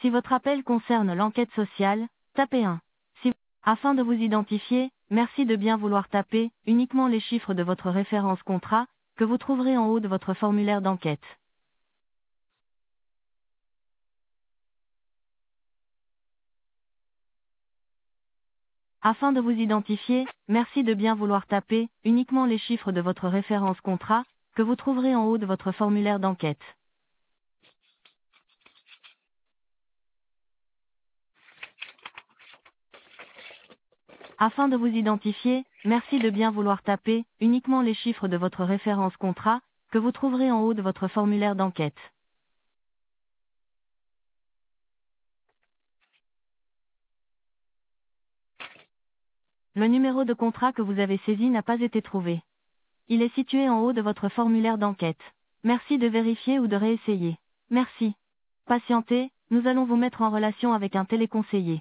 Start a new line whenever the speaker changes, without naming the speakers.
Si votre appel concerne l'enquête sociale, tapez 1. Afin de vous identifier, merci de bien vouloir taper uniquement les chiffres de votre référence contrat, que vous trouverez en haut de votre formulaire d'enquête. Afin de vous identifier, merci de bien vouloir taper uniquement les chiffres de votre référence contrat, que vous trouverez en haut de votre formulaire d'enquête. Afin de vous identifier, merci de bien vouloir taper uniquement les chiffres de votre référence contrat, que vous trouverez en haut de votre formulaire d'enquête. Le numéro de contrat que vous avez saisi n'a pas été trouvé. Il est situé en haut de votre formulaire d'enquête. Merci de vérifier ou de réessayer. Merci. Patientez, nous allons vous mettre en relation avec un téléconseiller.